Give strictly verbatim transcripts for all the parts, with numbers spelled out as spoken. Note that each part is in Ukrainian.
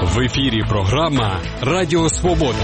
В ефірі програма «Радіо Свобода».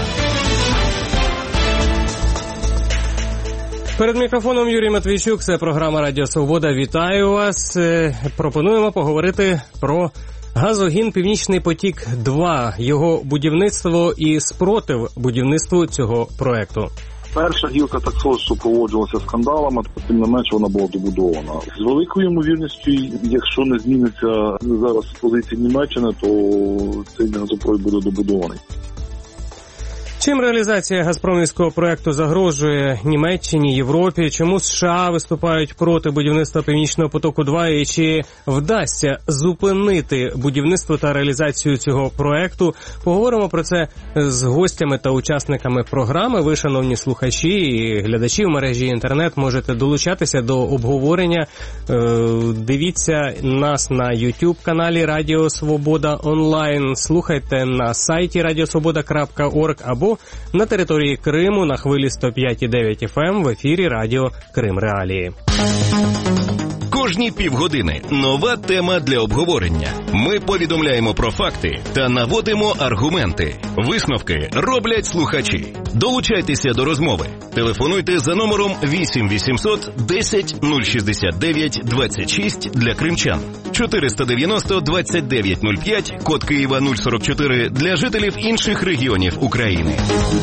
Перед мікрофоном Юрій Матвійчук, це програма «Радіо Свобода». Вітаю вас. Пропонуємо поговорити про газогін «Північний потік-два», його будівництво і спротив будівництву цього проекту. Перша гілка також супроводжувалася скандалами, тим не менше вона була добудована. З великою ймовірністю, якщо не зміниться зараз позиція Німеччини, то цей газопровід буде добудований. Чим реалізація газпромівського проекту загрожує Німеччині, Європі? Чому США виступають проти будівництва Північного потоку-два? І чи вдасться зупинити будівництво та реалізацію цього проекту? Поговоримо про це з гостями та учасниками програми. Ви, шановні слухачі і глядачі в мережі інтернет, можете долучатися до обговорення. Дивіться нас на YouTube-каналі Радіо Свобода онлайн. Слухайте на сайті радіосвобода крапка орг або на території Криму на хвилі сто п'ять і дев'ять еф ем в ефірі Радіо Крим Реалії. Кожні півгодини нова тема для обговорення. Ми повідомляємо про факти та наводимо аргументи. Висновки роблять слухачі. Долучайтеся до розмови. Телефонуйте за номером вісім вісімсот десять нуль шістдесят дев'ять двадцять шість для кримчан, чотириста дев'яносто двадцять дев'ять нуль п'ять, код Києва нуль сорок чотири для жителів інших регіонів України.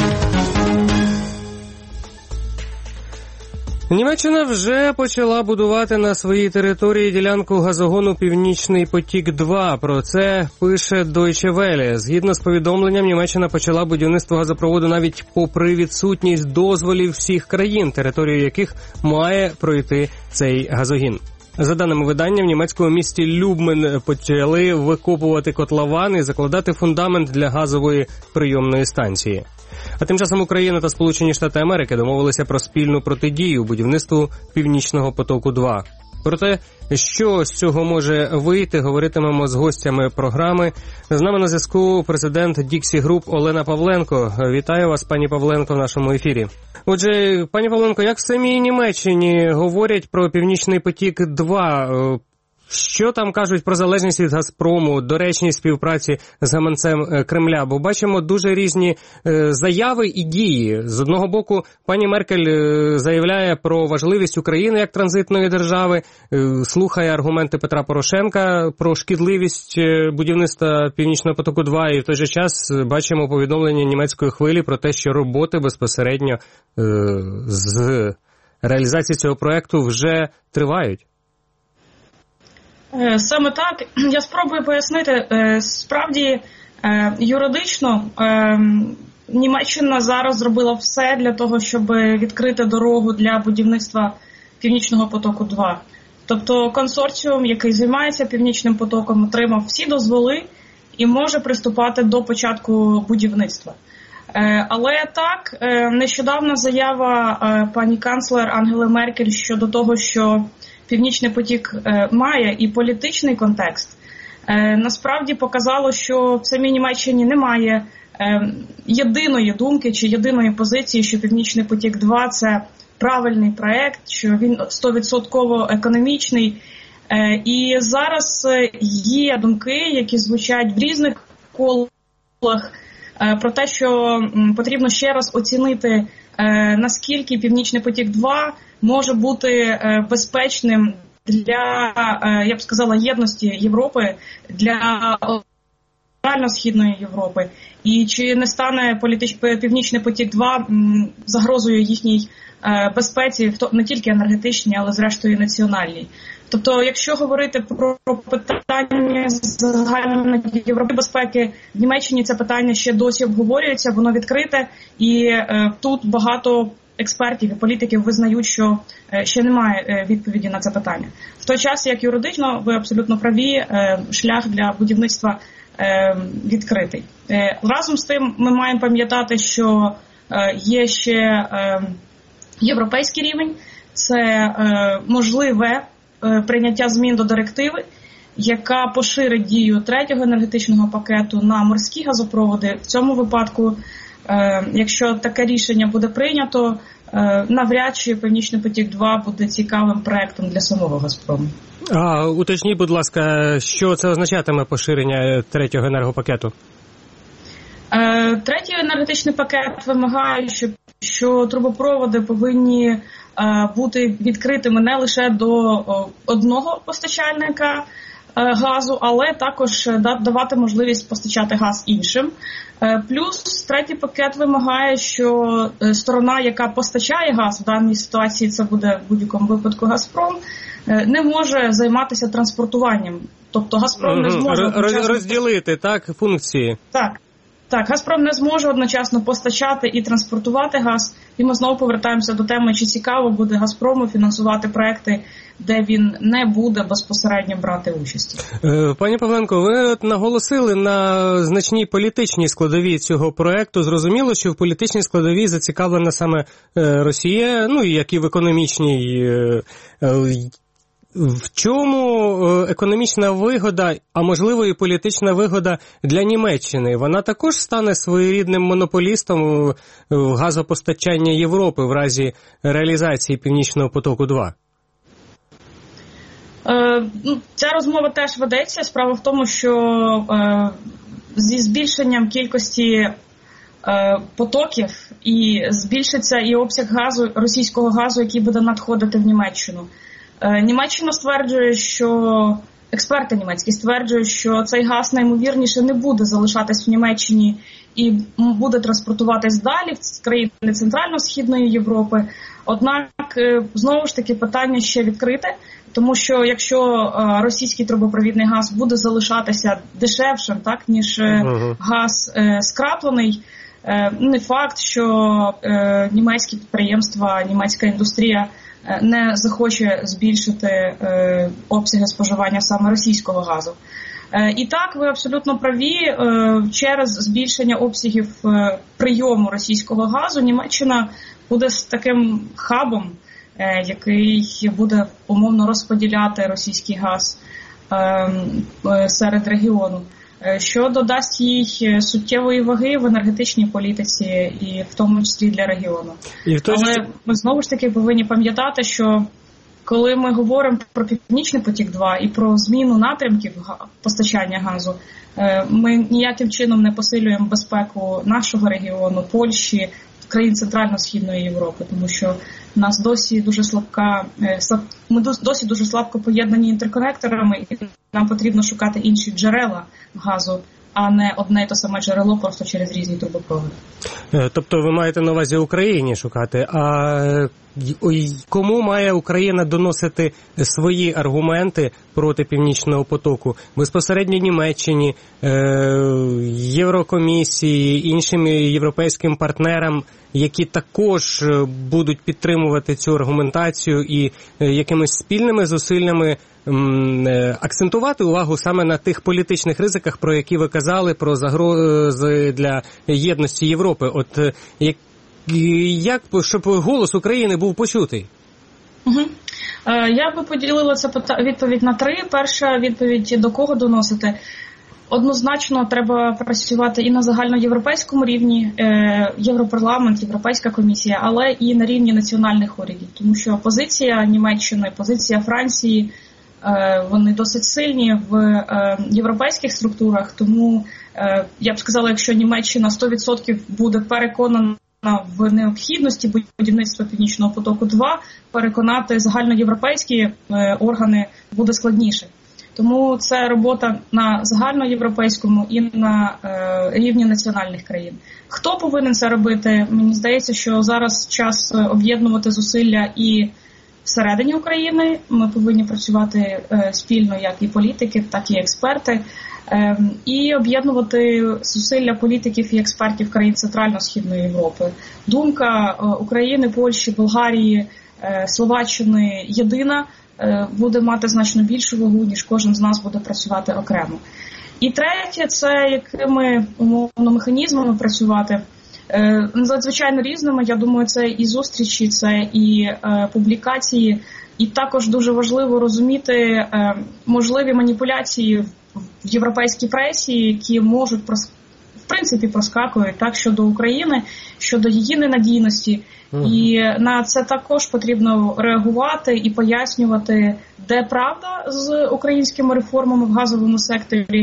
Німеччина вже почала будувати на своїй території ділянку газогону «Північний потік-два». Про це пише Deutsche Welle. Згідно з повідомленням, Німеччина почала будівництво газопроводу навіть попри відсутність дозволів всіх країн, територію яких має пройти цей газогін. За даними видання, в німецькому місті Любмен почали викопувати котлован і закладати фундамент для газової прийомної станції. А тим часом Україна та Сполучені Штати Америки домовилися про спільну протидію будівництву Північного потоку-два. Про те, що з цього може вийти, говоритимемо з гостями програми. З нами на зв'язку президент Dixie Group Олена Павленко. Вітаю вас, пані Павленко, в нашому ефірі. Отже, пані Павленко, як в самій Німеччині говорять про Північний потік-два? Що там кажуть про залежність від «Газпрому», доречність співпраці з гаманцем Кремля? Бо бачимо дуже різні заяви і дії. З одного боку, пані Меркель заявляє про важливість України як транзитної держави, слухає аргументи Петра Порошенка про шкідливість будівництва Північного потоку-два, і в той же час бачимо повідомлення німецької хвилі про те, що роботи безпосередньо з реалізації цього проекту вже тривають. Саме так. Я спробую пояснити. Справді, юридично Німеччина зараз зробила все для того, щоб відкрити дорогу для будівництва Північного потоку-два. Тобто консорціум, який займається Північним потоком, отримав всі дозволи і може приступати до початку будівництва. Але так, нещодавна заява пані канцлер Ангели Меркель щодо того, що Північний потік має і політичний контекст, насправді показало, що в самій Німеччині немає єдиної думки чи єдиної позиції, що Північний потік-два – це правильний проект, що він сто відсотків економічний. І зараз є думки, які звучать в різних колах, про те, що потрібно ще раз оцінити, наскільки Північний потік-два може бути безпечним для, я б сказала, єдності Європи, для Центрально-Східної Європи. І чи не стане політич... Північний потік-два загрозою їхній безпеці, не тільки енергетичній, але зрештою національній. Тобто, якщо говорити про питання загальної європейської безпеки, в Німеччині це питання ще досі обговорюється, воно відкрите, і е, тут багато експертів і політиків визнають, що е, ще немає е, відповіді на це питання. В той час, як юридично, ви абсолютно праві, е, шлях для будівництва е, відкритий. Е, разом з тим, ми маємо пам'ятати, що е, є ще е, європейський рівень, це е, можливе прийняття змін до директиви, яка поширить дію третього енергетичного пакету на морські газопроводи. В цьому випадку, е, якщо таке рішення буде прийнято, е, навряд чи Північний потік-два буде цікавим проектом для самого «Газпрому». А уточніть, будь ласка, що це означатиме поширення третього енергопакету? Третій енергетичний пакет вимагає, що, що трубопроводи повинні бути відкритими не лише до одного постачальника газу, але також давати можливість постачати газ іншим. Плюс третій пакет вимагає, що сторона, яка постачає газ, в даній ситуації це буде в будь-якому випадку «Газпром», не може займатися транспортуванням. Тобто «Газпром» не зможе... Одночасно... Розділити, так, функції? Так. Так, «Газпром» не зможе одночасно постачати і транспортувати газ. І ми знову повертаємося до теми, чи цікаво буде «Газпрому» фінансувати проекти, де він не буде безпосередньо брати участь. Пані Павленко, ви от наголосили на значній політичній складовій цього проекту. Зрозуміло, що в політичній складовій зацікавлена саме Росія, ну, як і в економічній. В чому економічна вигода, а можливо і політична вигода для Німеччини? Вона також стане своєрідним монополістом в газопостачання Європи в разі реалізації Північного потоку-два? Е, ну, ця розмова теж ведеться. Справа в тому, що е, зі збільшенням кількості е, потоків і збільшиться і обсяг газу, російського газу, який буде надходити в Німеччину. Німеччина стверджує, що експерти німецькі стверджують, що цей газ найімовірніше не буде залишатись в Німеччині і буде транспортуватись далі в країни Центрально-Східної Європи. Однак, знову ж таки, питання ще відкрите, тому що якщо російський трубопровідний газ буде залишатися дешевшим, так, ніж uh-huh. газ скраплений, не факт, що німецькі підприємства, німецька індустрія не захоче збільшити е, обсяги споживання саме російського газу. Е, і так, ви абсолютно праві, е, через збільшення обсягів е, прийому російського газу Німеччина буде з таким хабом, е, який буде умовно розподіляти російський газ е, е, серед регіону, що додасть їй суттєвої ваги в енергетичній політиці і в тому числі для регіону. І той... Але ми знову ж таки повинні пам'ятати, що коли ми говоримо про Північний потік-два і про зміну напрямків постачання газу, ми ніяким чином не посилюємо безпеку нашого регіону, Польщі, країн Центрально-Східної Європи, тому що в нас досі дуже слабка, ми досі дуже слабко поєднані інтерконекторами, і нам потрібно шукати інші джерела газу, а не одне й те саме джерело просто через різні трубопроводи. Тобто ви маєте на увазі Україні шукати, а кому має Україна доносити свої аргументи проти Північного потоку? Безпосередньо Німеччині, Єврокомісії, іншим європейським партнерам, які також будуть підтримувати цю аргументацію і якимись спільними зусиллями акцентувати увагу саме на тих політичних ризиках, про які ви казали, про загрози для єдності Європи. От як, як щоб голос України був почутий? Угу. Я би поділила це відповідь на три. Перша відповідь, до кого доносити. Однозначно треба працювати і на загальноєвропейському рівні, Європарламент, Європейська комісія, але і на рівні національних урядів. Тому що позиція Німеччини, позиція Франції, вони досить сильні в європейських структурах. Тому я б сказала, якщо Німеччина сто відсотків буде переконана в необхідності будівництва Північного потоку-два, переконати загальноєвропейські органи буде складніше. Тому це робота на загальноєвропейському і на е, рівні національних країн. Хто повинен це робити? Мені здається, що зараз час об'єднувати зусилля і всередині України. Ми повинні працювати е, спільно, як і політики, так і експерти. Е, і об'єднувати зусилля політиків і експертів країн Центрально-Східної Європи. Думка е, України, Польщі, Болгарії, е, Словаччини єдина, буде мати значно більшу вагу, ніж кожен з нас буде працювати окремо. І третє, це якими умовно механізмами працювати. Надзвичайно різними, я думаю, це і зустрічі, це і е, публікації, і також дуже важливо розуміти е, можливі маніпуляції в, в європейській пресі, які можуть, в принципі, проскакують так, щодо України, щодо її ненадійності. І на це також потрібно реагувати і пояснювати, де правда з українськими реформами в газовому секторі,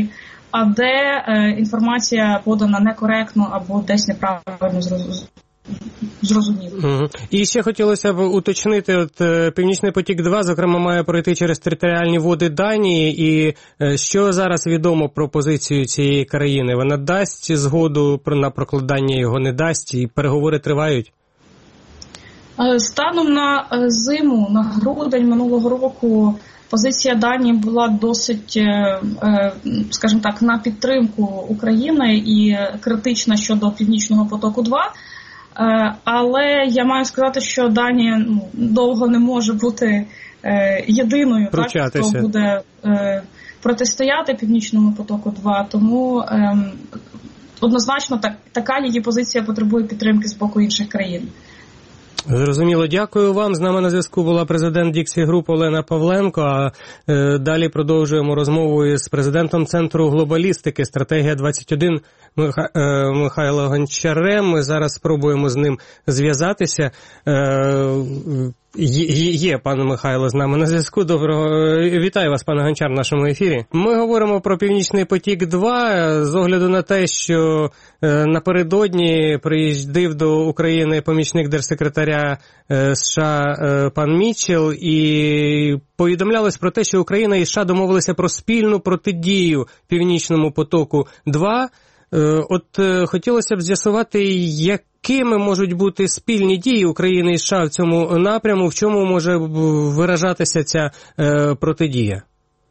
а де е, інформація подана некоректно або десь неправильно зрозуміло. Угу. І ще хотілося б уточнити, от е, Північний потік-два, зокрема, має пройти через територіальні води Данії, і е, що зараз відомо про позицію цієї країни? Вона дасть згоду на прокладання його, не дасть, і переговори тривають? Станом на зиму, на грудень минулого року, позиція Данії була досить, скажімо так, на підтримку України і критична щодо Північного потоку-два. Але я маю сказати, що Данія ну, довго не може бути єдиною, так, хто буде протистояти Північному потоку-два. Тому однозначно так, така її позиція потребує підтримки з боку інших країн. Зрозуміло, дякую вам. З нами на зв'язку була президент Dixie Group Олена Павленко, а е, далі продовжуємо розмову із президентом Центру глобалістики «Стратегія двадцять один» Миха, е, Михайло Гончарем. Ми зараз спробуємо з ним зв'язатися. Е, Є, є, пане Михайло, з нами на зв'язку. Доброго. Вітаю вас, пане Гончар, в нашому ефірі. Ми говоримо про Північний потік-два з огляду на те, що напередодні приїздив до України помічник держсекретаря США пан Мітчелл, і повідомлялось про те, що Україна і США домовилися про спільну протидію Північному потоку-два. От хотілося б з'ясувати, як Якими можуть бути спільні дії України і США в цьому напряму, в чому може виражатися ця е, протидія?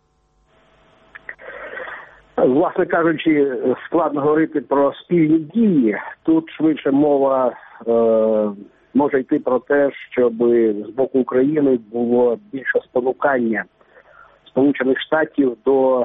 Власне кажучи, складно говорити про спільні дії. Тут швидше мова е, може йти про те, щоб з боку України було більше спонукання Сполучених Штатів до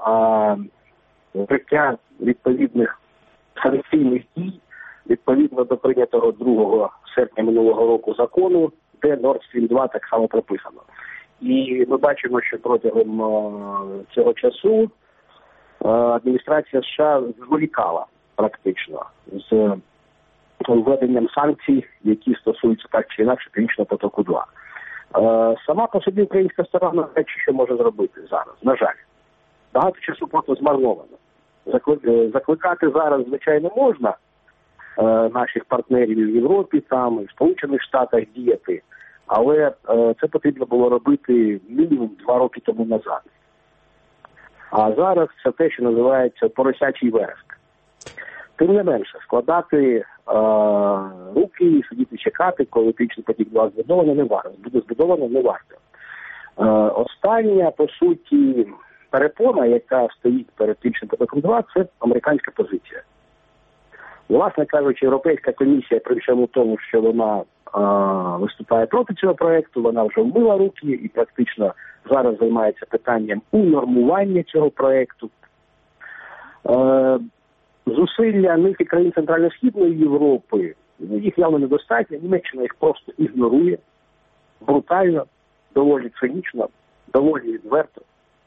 вжиття відповідних санкційних дій, відповідно до прийнятого другого серпня минулого року закону, де Nord Stream два так само прописано. І ми бачимо, що протягом цього часу адміністрація США зволікала практично з введенням санкцій, які стосуються так чи інакше Північного потоку-два. Сама по собі українська сторона речі, що може зробити зараз, на жаль. Багато часу просто змарновано. Закликати зараз, звичайно, можна наших партнерів в Європі, там, і в Сполучених Штатах діяти, але це потрібно було робити мінімум два роки тому назад. А зараз це те, що називається поросячий вереск. Тим не менше, складати е, руки і сидіти чекати, коли Північний потік-два збудовано, не варто. Буде збудовано, не варто. Е, остання, по суті, перепона, яка стоїть перед Північним потоком-два, це американська позиція. Власне кажучи, Європейська комісія, при всьому тому, що вона а, виступає проти цього проєкту, вона вже вмила руки і практично зараз займається питанням унормування цього проєкту. Е, зусилля низки країн Центрально-Східної Європи, їх явно недостатньо, Німеччина їх просто ігнорує, брутально, доволі цинічно, доволі відверто.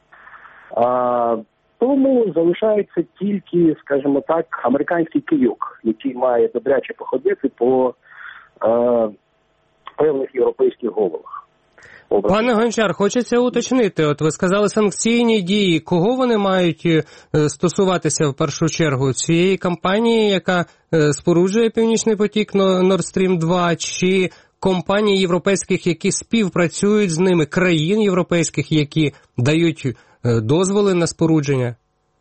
Е, Тому залишається тільки, скажімо так, американський кийок, який має добряче походити по е, певних європейських головах. Пане Гончар, хочеться уточнити, от ви сказали санкційні дії, кого вони мають стосуватися в першу чергу? Цієї компанії, яка споруджує Північний потік Nord Stream два, чи компаній європейських, які співпрацюють з ними, країн європейських, які дають дозволи на спорудження?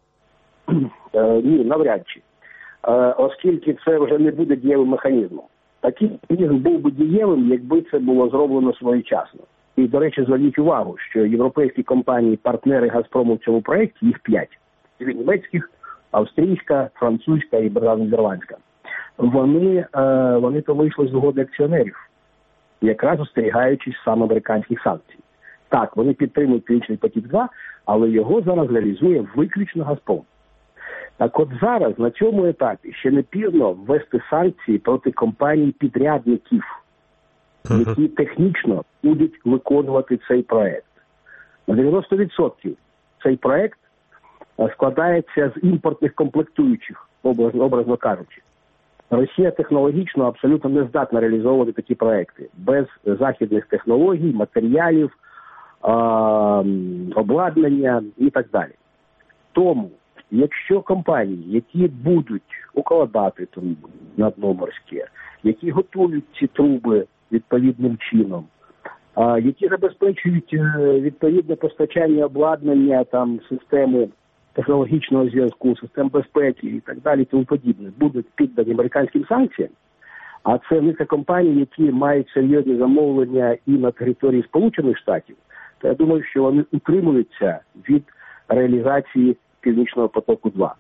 Е, ні, навряд чи. Е, оскільки це вже не буде дієвим механізмом. Такий механізм був би дієвим, якби це було зроблено своєчасно. І, до речі, зверніть увагу, що європейські компанії, партнери «Газпрому» в цьому проєкті, їх п'ять. Дві німецьких, австрійська, французька і нідерландська. Вони, е, вони то вийшли з угоди акціонерів, якраз остерігаючись саме американських санкцій. Так, вони підтримують Північний потік-два, але його зараз реалізує виключно «Газпром». Так от зараз, на цьому етапі, ще не пізно ввести санкції проти компаній-підрядників, які технічно будуть виконувати цей проект. На дев'яносто відсотків цей проект складається з імпортних комплектуючих, образно, образно кажучи. Росія технологічно абсолютно не здатна реалізовувати такі проекти. Без західних технологій, матеріалів, е- обладнання і так далі. Тому якщо компанії, які будуть укладати труби на дно морське, які готують ці труби відповідним чином, а, які забезпечують відповідне постачання обладнання, там, системи технологічного зв'язку, систем безпеки і так далі, тому подібне, будуть піддані американським санкціям, а це низка компаній, які мають серйозні замовлення і на території Сполучених Штатів, то я думаю, що вони утримуються від реалізації Північного потоку два.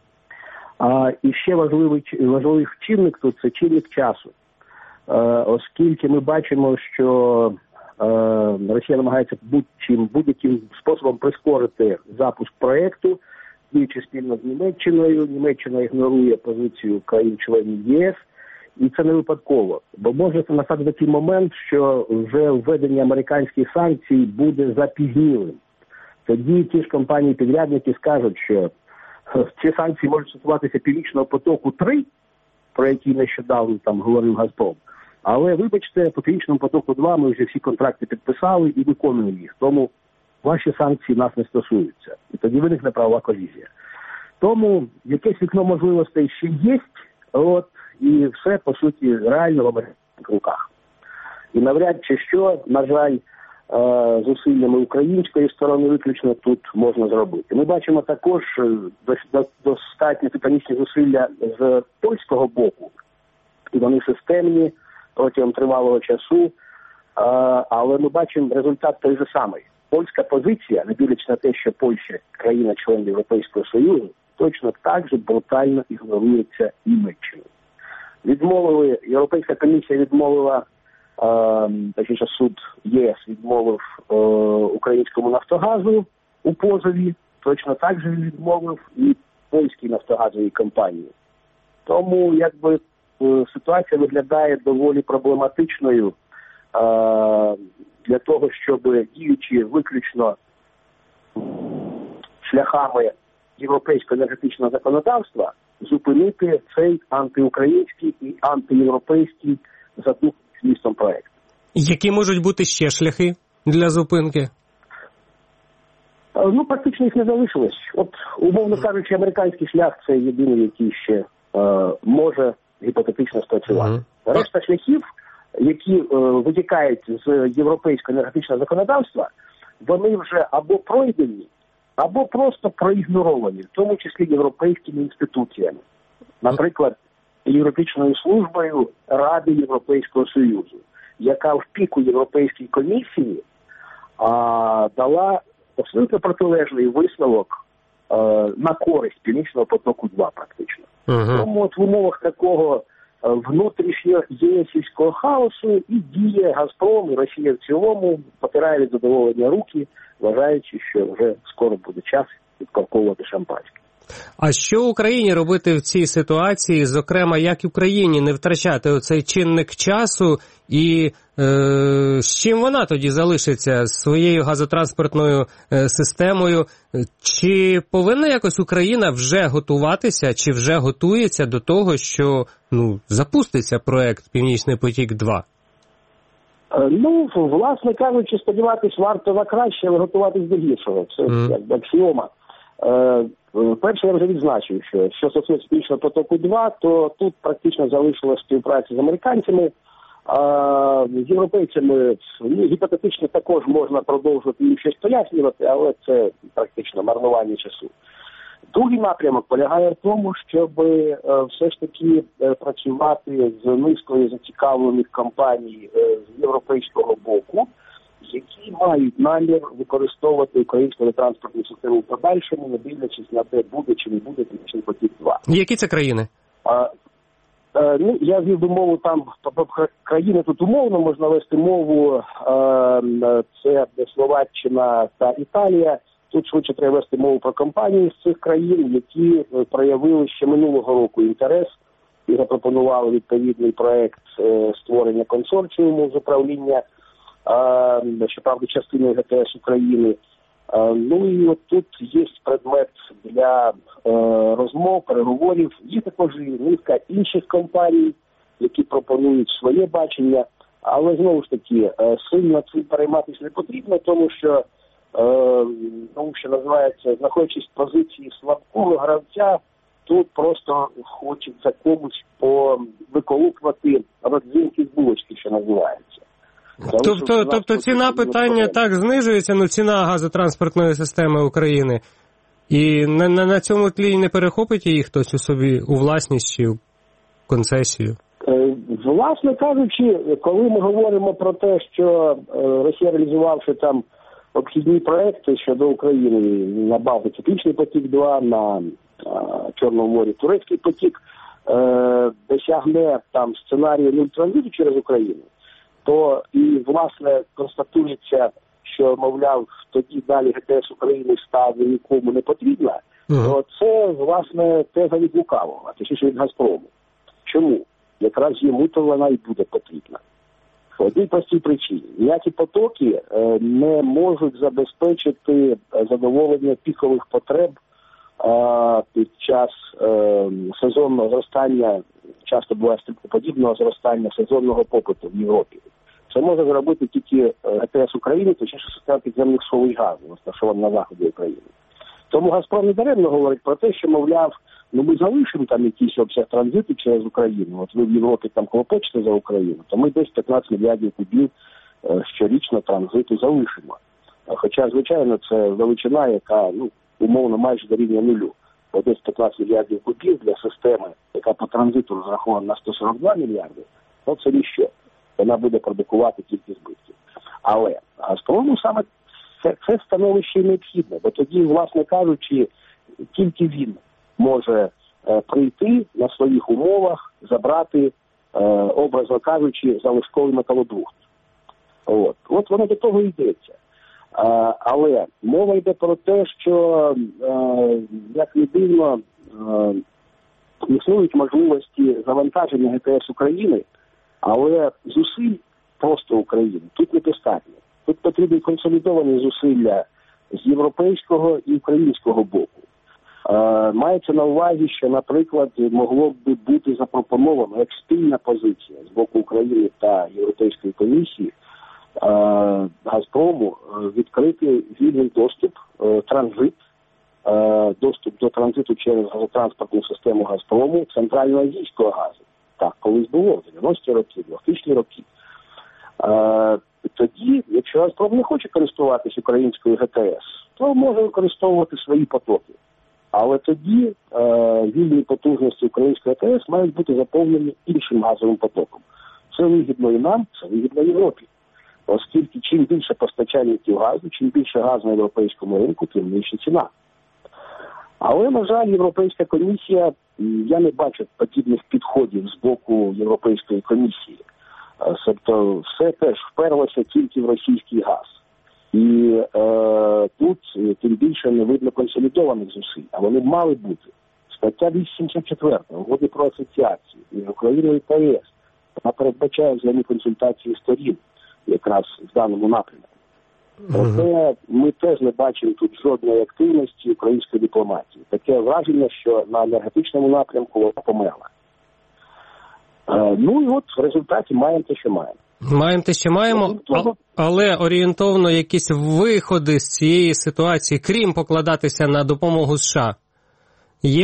А, і ще важливий, важливий чинник тут – це чинник часу. А, оскільки ми бачимо, що а, Росія намагається будь-чим, будь-яким способом прискорити запуск проєкту, діючи спільно з Німеччиною. Німеччина ігнорує позицію країн-членів ЄС, і це не випадково. Бо може це настати такий момент, що вже введення американських санкцій буде запізнілим. Тоді ті ж компанії-підрядники скажуть, що ці санкції можуть стосуватися Північного потоку три, про який нещодавно там говорив «Газпром». Але, вибачте, по Північному потоку два ми вже всі контракти підписали і виконуємо їх. Тому ваші санкції нас не стосуються. І тоді виникне правова колізія. Тому якесь вікно можливостей ще є, от, і все, по суті, реально в американських руках. І навряд чи що, на жаль, зусиллями української сторони виключно тут можна зробити. Ми бачимо також достатньо титанічні зусилля з польського боку, і вони системні протягом тривалого часу, але ми бачимо результат той же самий. Польська позиція, не дивлячись на те, що Польща країна-член Європейського Союзу, точно так же брутально ігнорується Німеччиною. Відмовили, Європейська комісія відмовила, е, точніше суд ЄС відмовив е, українському «Нафтогазу» у позові, точно так же відмовив і польській нафтогазовій компанії. Тому, якби, е, ситуація виглядає доволі проблематичною е, для того, щоб, діючи виключно шляхами європейського енергетичного законодавства, зупинити цей антиукраїнський і антиєвропейський задуманий змістом проект. Які можуть бути ще шляхи для зупинки? Ну, практично їх не залишилось. От, умовно кажучи, американський шлях – це єдиний, який ще е, може гіпотетично спрацювати. Mm-hmm. Решта шляхів, які е, витікають з європейського енергетичного законодавства, вони вже або пройдені, або просто проігноровані, в тому числі європейськими інституціями. Наприклад, юридичною службою Ради Європейського Союзу, яка в піку Європейській комісії а, дала абсолютно протилежний висновок а, на користь Північного потоку два практично. Uh-huh. Тому от в умовах такого внутрішнього єсівського хаосу і діє «Газпром», і Росія в цілому потирає від задоволення руки, вважаючи, що вже скоро буде час відкорковувати шампанське. А що Україні робити в цій ситуації, зокрема, як Україні не втрачати оцей чинник часу і е, з чим вона тоді залишиться з своєю газотранспортною е, системою? Чи повинна якось Україна вже готуватися, чи вже готується до того, що ну, запуститься проект «Північний потік-два»? Ну, власне кажучи, сподіватись варто на краще, але готуватись до гіршого. Це mm. як аксіома. Е, перше, я вже відзначив, що що стосується «Північного потоку два», то тут практично залишилася співпраця з американцями. А з європейцями ну, гіпотетично також можна продовжувати їм щось пояснювати, але це практично марнування часу. Другий напрямок полягає в тому, щоб е, все ж таки е, працювати з низкою зацікавлених компаній е, з європейського боку, які мають намір використовувати українську транспортну систему в подальшому, не дивлячись на те, буде чи не буде «Північний потік-два». Які це країни? А, е, ну, я вів би мову там, країни тут умовно, можна вести мову, е, це Словаччина та Італія. Тут швидше треба вести мову про компанії з цих країн, які проявили ще минулого року інтерес і запропонували відповідний проект е, створення консорціуму з управління, е, щоправда, частиною ГТС України. Е, ну і от тут є предмет для е, розмов, переговорів. Є також і низка інших компаній, які пропонують своє бачення, але знову ж таки е, сильно цим перейматися не потрібно, тому що ну, що називається, знаходячись в позиції слабкого гравця, тут просто хочеться комусь повиколупувати родзинки з булочки, що називається. Тобто, тобто ціна питання так знижується, ну ціна газотранспортної системи України, і на, на, на цьому тлі не перехопить її хтось у собі у власність чи у концесію? Власне кажучи, коли ми говоримо про те, що Росія, реалізувавши там обхідні проекти щодо України на Балтиці, Північний потік-два, на Чорному морі Турецький потік, досягне там сценарію нуль транзиту через Україну, то і, власне, констатується, що, мовляв, тоді далі ГТС України стане нікому не потрібна, uh-huh. то це, власне, теза від лукавого, а точніше від Газпрому. Чому? Якраз йому то вона і буде потрібна. По одній простій причині. Ніякі потоки е, не можуть забезпечити задоволення пікових потреб е, під час е, сезонного зростання, часто буває стрибкоподібного зростання сезонного попиту в Європі. Це може зробити тільки ГТС України, точніше система підземних сховищ газу, розташована на заході України. Тому Газпром не даремно говорить про те, що, мовляв, ну ми залишимо там якийсь обсяг транзиту через Україну. От ви в Європі там клопочете за Україну, то ми десь п'ятнадцять мільярдів кубів е, щорічно транзиту залишимо. Хоча, звичайно, це величина, яка, ну, умовно, майже дорівнює нулю. Бо десь п'ятнадцять мільярдів кубів для системи, яка по транзиту розрахована на сто сорок два мільярди, то це ніщо. Вона буде продукувати тільки збитків. Але Газпрому саме це, це становище необхідне, бо тоді, власне кажучи, тільки він може е, прийти на своїх умовах, забрати, е, образно кажучи, залишковий металобрухт. От. От воно до того йдеться. Е, але мова йде про те, що, е, як не дивно, е, існують можливості завантаження ГТС України, але зусиль просто України тут недостатньо. Тут потрібні консолідовані зусилля з європейського і українського боку. Е, мається на увазі, що, наприклад, могло б бути запропоновано як спільна позиція з боку України та Європейської комісії е, Газпрому відкрити вільний доступ, е, транзит, е, доступ до транзиту через газотранспортну систему Газпрому центральноазійського газу. Так, колись було, в дев'яності роки, двохтисячні роки. Е, тоді, якщо Газпром не хоче користуватись українською ГТС, то може використовувати свої потоки. Але тоді е, вільні потужності української ГТС мають бути заповнені іншим газовим потоком. Це вигідно і нам, це вигідно Європі. Оскільки чим більше постачальників газу, чим більше газу на європейському ринку, тим нижча ціна. Але, на жаль, Європейська комісія, я не бачу подібних підходів з боку Європейської комісії. Тобто все теж вперлося тільки в російський газ. І е, тут тим більше не видно консолідованих зусиль, а вони мали бути. Стаття двісті сімдесят чотири Угоди про асоціацію між Україною та ЄС, вона передбачає взаємні консультації сторін якраз в даному напрямку. Проте ми теж не бачимо тут жодної активності української дипломатії. Таке враження, що на енергетичному напрямку вона померла. Е, ну і от в результаті маємо те, що маємо. Маємо те, що маємо, але орієнтовно якісь виходи з цієї ситуації, крім покладатися на допомогу США, є?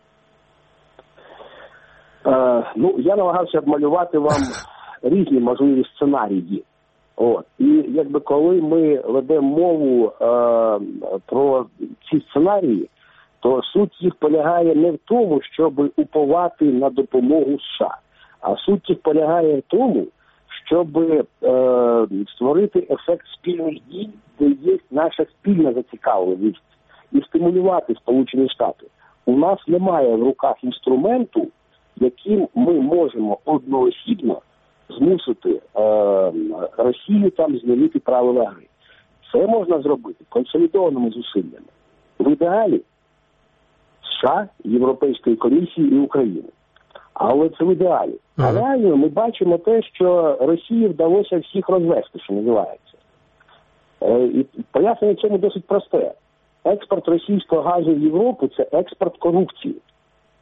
Е, ну, я намагався обмалювати вам різні можливі сценарії. От. І якби коли ми ведемо мову е, про ці сценарії, то суть їх полягає не в тому, щоб уповати на допомогу США, а суть їх полягає в тому, щоб е, створити ефект спільних дій, де є наша спільна зацікавленість, і стимулювати Сполучені Штати. У нас немає в руках інструменту, яким ми можемо одноосібно змусити е, Росію там змінити правила гри. Це можна зробити консолідованими зусиллями. В ідеалі США, Європейської комісії і України. Але це в ідеалі. А реально ми бачимо те, що Росії вдалося всіх розвести, що називається. Е, і пояснення цьому досить просте. Експорт російського газу в Європу – це експорт корупції.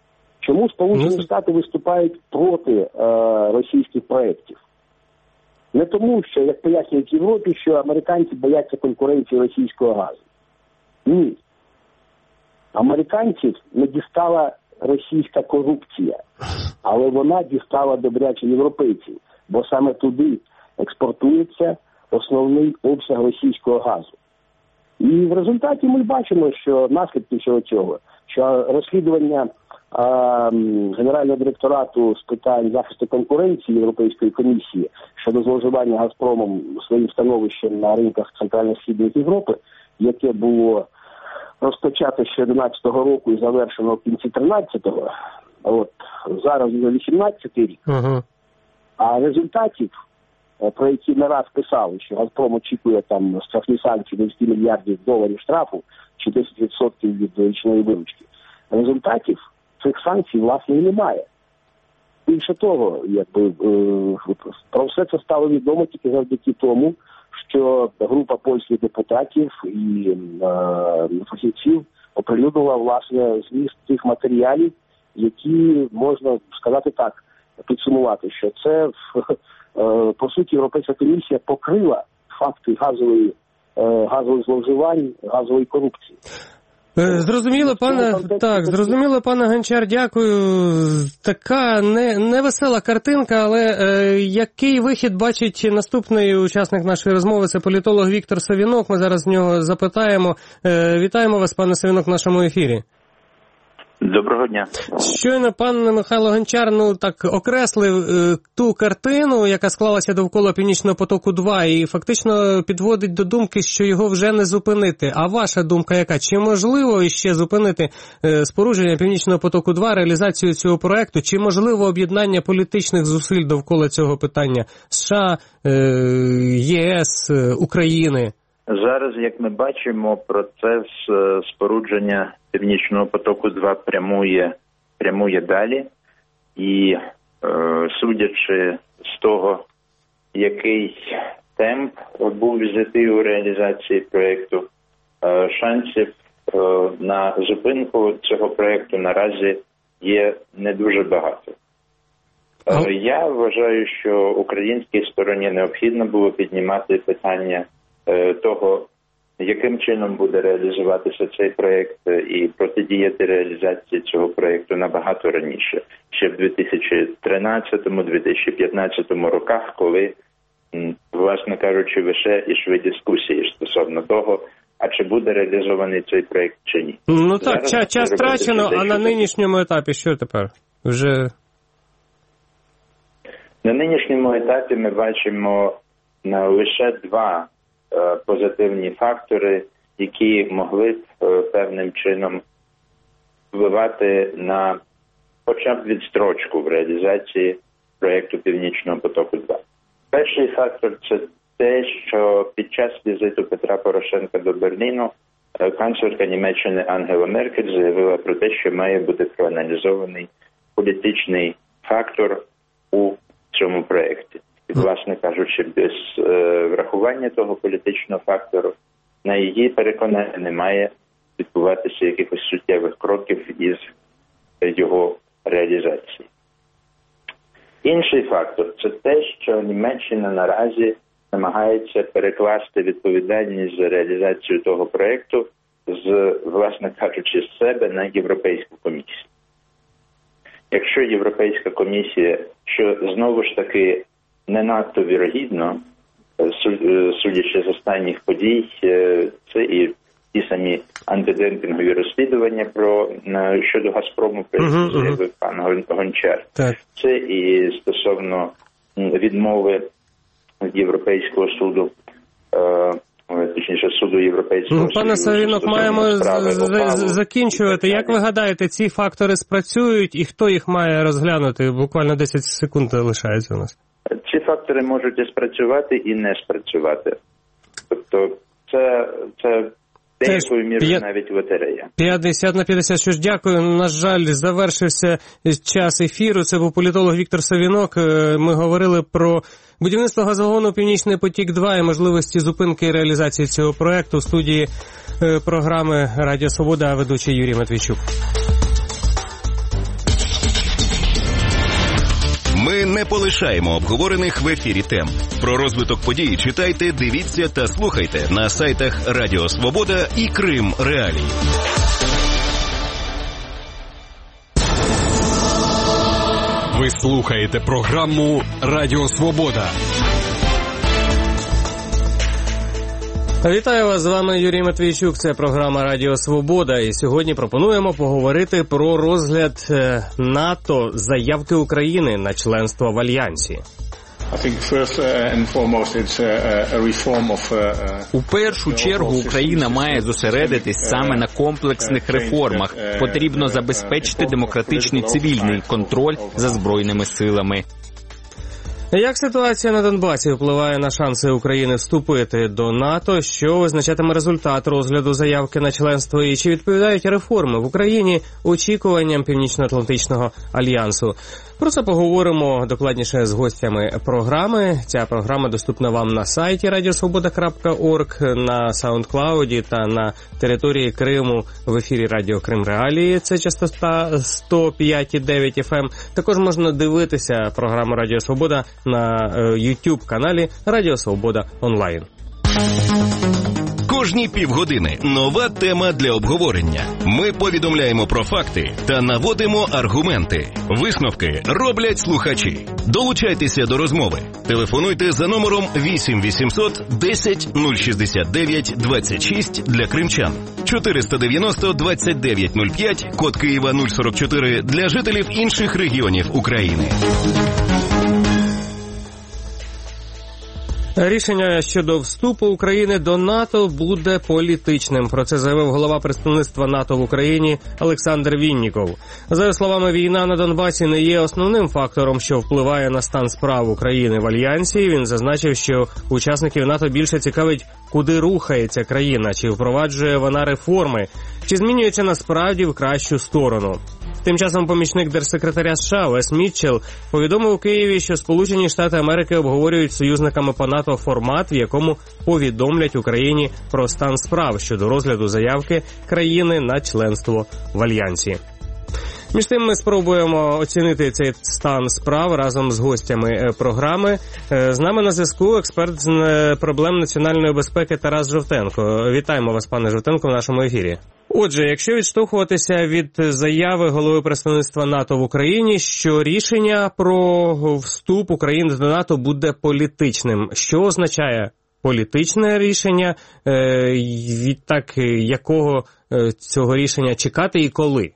Чому Сполучені Штати виступають проти е, російських проєктів? Не тому, що, як пояснюють в Європі, що американці бояться конкуренції російського газу. Ні. Американців не дістала російська корупція, але вона дістала добряче європейців, бо саме туди експортується основний обсяг російського газу. І в результаті ми бачимо, що наслідки всього цього, що розслідування а, Генерального директорату з питань захисту конкуренції Європейської комісії щодо зловживання Газпромом своїм становищем на ринках Центрально-Східної Європи, яке було розпочато ще одинадцятого року і завершено в кінці тринадцятого, от зараз вже вісімнадцятий рік, uh-huh. а результатів, про які не раз писали, що Газпром очікує там штрафні санкції десять мільярдів доларів штрафу чи десять відсотків від річної виручки. Результатів цих санкцій, власне, і немає. Більше того, якби, про все це стало відомо тільки завдяки тому, що група польських депутатів і е, фахівців оприлюднила, власне, зміст цих матеріалів, які, можна сказати так, підсумувати, що це, е, по суті, Європейська комісія покрила факти газової, е, газових зловживань, газової корупції. Зрозуміло, пане, так, зрозуміло, пане Гончар, дякую. Така не, невесела картинка, але е, який вихід бачить наступний учасник нашої розмови, це політолог Віктор Савінок, ми зараз з нього запитаємо. Е, вітаємо вас, пане Савінок, в нашому ефірі. Доброго дня. Щойно пан Михайло Гончар, ну так, окреслив е, ту картину, яка склалася довкола Північного потоку-два, і фактично підводить до думки, що його вже не зупинити. А ваша думка яка? Чи можливо ще зупинити е, спорудження Північного потоку-два, реалізацію цього проекту? Чи можливо об'єднання політичних зусиль довкола цього питання США, е, ЄС, е, України? Зараз, як ми бачимо, процес спорудження Північного потоку-два прямує, прямує далі. І е, судячи з того, який темп був взятий у реалізації проєкту, е, шансів е, на зупинку цього проєкту наразі є не дуже багато. Е, я вважаю, що українській стороні необхідно було піднімати питання того, яким чином буде реалізуватися цей проєкт і протидіяти реалізації цього проєкту набагато раніше, ще в дві тисячі тринадцятому - дві тисячі п'ятнадцятому роках, коли, власне кажучи, лише йшли дискусії стосовно того, а чи буде реалізований цей проєкт чи ні. Ну так, час, час втрачено, а на нинішньому етапі що тепер? Вже... На нинішньому етапі ми бачимо лише два позитивні фактори, які могли б певним чином впливати на хоча б відстрочку в реалізації проєкту Північного потоку-два. Перший фактор – це те, що під час візиту Петра Порошенка до Берліну канцлерка Німеччини Ангела Меркель заявила про те, що має бути проаналізований політичний фактор у цьому проєкті. І, власне кажучи, без е, врахування того політичного фактору, на її переконання не має відбуватися якихось суттєвих кроків із його реалізації. Інший фактор – це те, що Німеччина наразі намагається перекласти відповідальність за реалізацію того проєкту з, власне кажучи, з себе на Європейську комісію. Якщо Європейська комісія, що знову ж таки не надто вірогідно, судячи з останніх подій, це і ті самі антидемпінгові розслідування про щодо Газпрому, про які заявив пан Гончар. Так. Це і стосовно відмови Європейського суду, точніше суду Європейського ну, пане Савінок, маємо закінчувати. Як ви гадаєте, ці фактори спрацюють і хто їх має розглянути? Буквально десять секунд лишається у нас. Ці фактори можуть і спрацювати, і не спрацювати. Тобто це, це деякою мірою навіть лотерея. п'ятдесят на п'ятдесят. Що ж, дякую. На жаль, завершився час ефіру. Це був політолог Віктор Савінок. Ми говорили про будівництво газогону «Північний потік-два» і можливості зупинки і реалізації цього проекту. У студії програми «Радіо Свобода» ведучий Юрій Матвійчук. Ми Ми не полишаємо обговорених в ефірі тем. Про розвиток подій читайте, дивіться та слухайте на сайтах Радіо Свобода і Крим Реалії. Ви слухаєте програму Радіо Свобода. Вітаю вас, з вами Юрій Матвійчук, це програма Радіо Свобода, і сьогодні пропонуємо поговорити про розгляд НАТО заявки України на членство в Альянсі. У першу чергу Україна має зосередитись саме на комплексних реформах. Потрібно забезпечити демократичний цивільний контроль за Збройними силами. Як ситуація на Донбасі впливає на шанси України вступити до НАТО? Що визначатиме результат розгляду заявки на членство? І чи відповідають реформи в Україні очікуванням Північно-Атлантичного альянсу? Про це поговоримо докладніше з гостями програми. Ця програма доступна вам на сайті радіосвобода крапка орг, на SoundCloud та на території Криму в ефірі Радіо Крим Реалії. Це частота сто п'ять і дев'ять еф ем. Також можна дивитися програму Радіо Свобода на YouTube-каналі Радіо Свобода онлайн. Кожні півгодини нова тема для обговорення. Ми повідомляємо про факти та наводимо аргументи. Висновки роблять слухачі. Долучайтеся до розмови. Телефонуйте за номером вісім вісімсот десять нуль шістдесят дев'ять двадцять шість для кримчан, чотириста дев'яносто двадцять дев'ять нуль п'ять, код Києва нуль сорок чотири для жителів інших регіонів України. Рішення щодо вступу України до НАТО буде політичним. Про це заявив голова представництва НАТО в Україні Олександр Вінніков. За його словами, війна на Донбасі не є основним фактором, що впливає на стан справ України в Альянсі. Він зазначив, що учасників НАТО більше цікавить, куди рухається країна, чи впроваджує вона реформи, чи змінюється насправді в кращу сторону. Тим часом помічник держсекретаря США Вес Мітчелл повідомив у Києві, що Сполучені Штати Америки обговорюють з союзниками по НАТО формат, в якому повідомлять Україні про стан справ щодо розгляду заявки країни на членство в Альянсі. Між тим ми спробуємо оцінити цей стан справ разом з гостями програми. З нами на зв'язку експерт з проблем національної безпеки Тарас Жовтенко. Вітаємо вас, пане Жовтенко, в нашому ефірі. Отже, якщо відштовхуватися від заяви голови представництва НАТО в Україні, що рішення про вступ України до НАТО буде політичним, що означає політичне рішення, відтак якого цього рішення чекати і коли?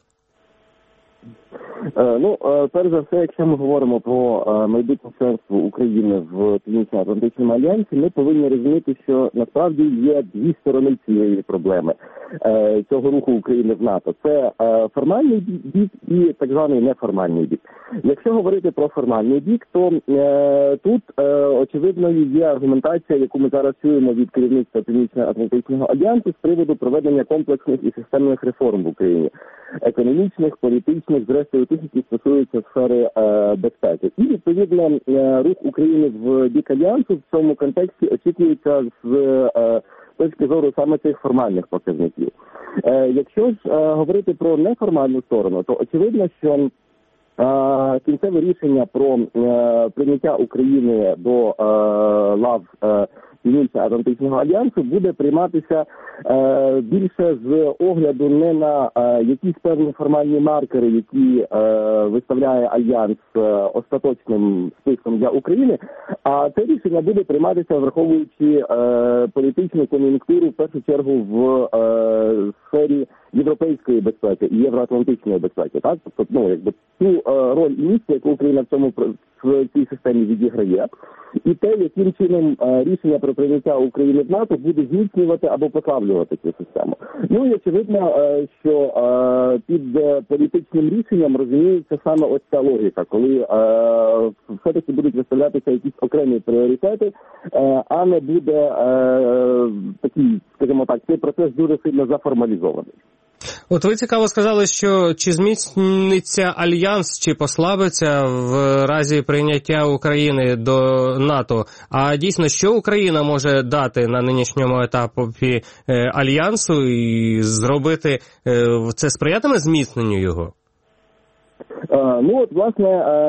Ну, перш за все, якщо ми говоримо про майбутнє членство України в Північно-Атлантичному альянсі, ми повинні розуміти, що насправді є дві сторони цієї проблеми цього руху України в НАТО. Це формальний бік і так званий неформальний бік. Якщо говорити про формальний бік, то тут очевидною є аргументація, яку ми зараз чуємо від керівництва Північно-Атлантичного альянсу з приводу проведення комплексних і системних реформ в Україні. Економічних, політичних, зрештою тих, які стосуються сфери е, безпеки. І, відповідно, е, рух України в бік Альянсу в цьому контексті очікується з е, точки зору саме цих формальних показників. Е, якщо ж е, говорити про неформальну сторону, то очевидно, що е, кінцеве рішення про е, прийняття України до е, лав е, Північно-Атлантичного альянсу буде прийматися е, більше з огляду не на е, якісь певні формальні маркери, які е, виставляє Альянс е, остаточним списком для України, а це рішення буде прийматися, враховуючи е, політичну кон'юнктуру, в першу чергу, в е, сфері європейської безпеки і євроатлантичної безпеки. Так? Тобто, ну, якби ту е, роль і місце, яку Україна в цьому в цій системі відіграє, і те, яким чином е, рішення про прийняття України в НАТО буде зміцнювати або послаблювати цю систему. Ну і очевидно, е, що е, під е, політичним рішенням розуміється саме ось ця логіка, коли е, все-таки будуть виставлятися якісь окремі пріоритети, е, а не буде е, такий, скажімо так, цей процес дуже сильно заформалізований. От ви цікаво сказали, що чи зміцниться Альянс, чи послабиться в разі прийняття України до НАТО. А дійсно, що Україна може дати на нинішньому етапі Альянсу і зробити, це сприятиме зміцненню його? Е, ну от, власне,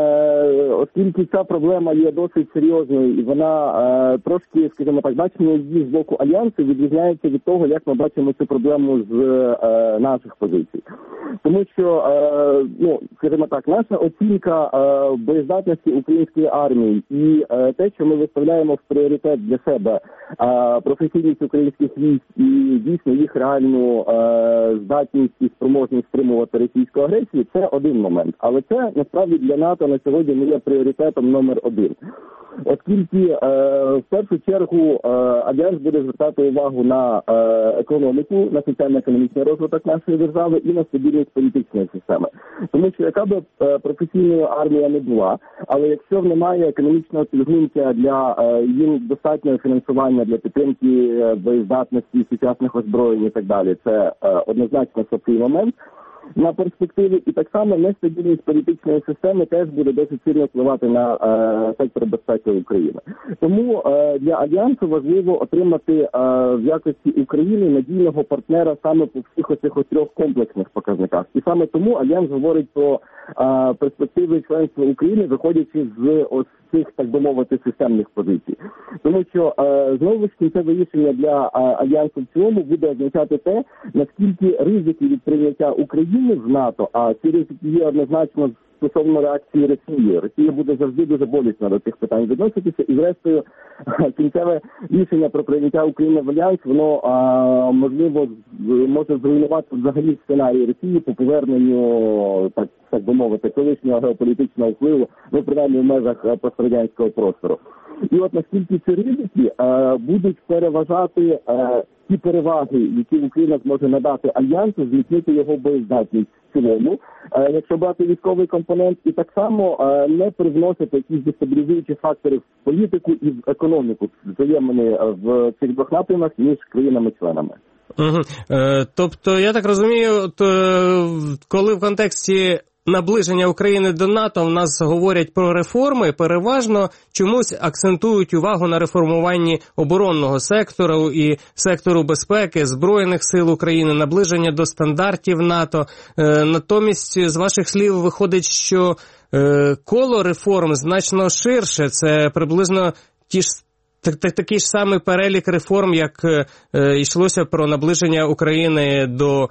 е, оскільки ця проблема є досить серйозною і вона е, трошки, скажімо так, бачення її з боку Альянсу відрізняється від того, як ми бачимо цю проблему з е, наших позицій. Тому що, е, ну, скажімо так, наша оцінка е, боєздатності української армії і е, те, що ми виставляємо в пріоритет для себе е, професійність українських військ і дійсно їх реальну е, здатність і спроможність стримувати російську агресію, це один момент. Але це, насправді, для НАТО на сьогодні не є пріоритетом номер один. Оскільки е, в першу чергу е, Альянс буде звертати увагу на е, економіку, на соціально-економічний розвиток нашої держави і на стабільність політичної системи. Тому що яка б е, професійною армія не була, але якщо немає економічного підґрунтя для е, їм достатнього фінансування для підтримки е, боєздатності, сучасних озброєнь і так далі, це е, однозначно слабкий момент на перспективі, і так само нестабільність політичної системи теж буде досить сильно впливати на е, сектор безпеки України. Тому е, для Альянсу важливо отримати е, в якості України надійного партнера саме по всіх оцих трьох комплексних показниках. І саме тому Альянс говорить про е, перспективи членства України, виходячи з ось цих, так би мовити, системних позицій. Тому що, е, знову ж кінцеве рішення для е, Альянсу в цілому буде означати те, наскільки ризики від прийняття України в НАТО, а ці ризики є однозначно стосовно реакції Росії. Росія буде завжди дуже болісно до цих питань відноситися, і зрештою кінцеве рішення про прийняття України в Альянс, воно а, можливо може зруйнувати взагалі сценарій Росії по поверненню, так, так би мовити, колишнього геополітичного впливу, ну, принаймні в межах пострадянського простору. І от наскільки ці ризики е, будуть переважати е, ті переваги, які Україна зможе надати Альянсу, зміцнити його боєздатність в цілому, е, якщо брати військовий компонент, і так само е, не привносити якісь дестабілізуючі фактори в політику і в економіку, взаємини в цих двох напрямах між країнами-членами. Угу. Е, тобто, я так розумію, то, коли в контексті наближення України до НАТО в нас говорять про реформи, переважно чомусь акцентують увагу на реформуванні оборонного сектору і сектору безпеки, Збройних сил України, наближення до стандартів НАТО. Е, натомість, з ваших слів, виходить, що е, коло реформ значно ширше, це приблизно ті ж Так, так, такий ж самий перелік реформ, як е, йшлося про наближення України до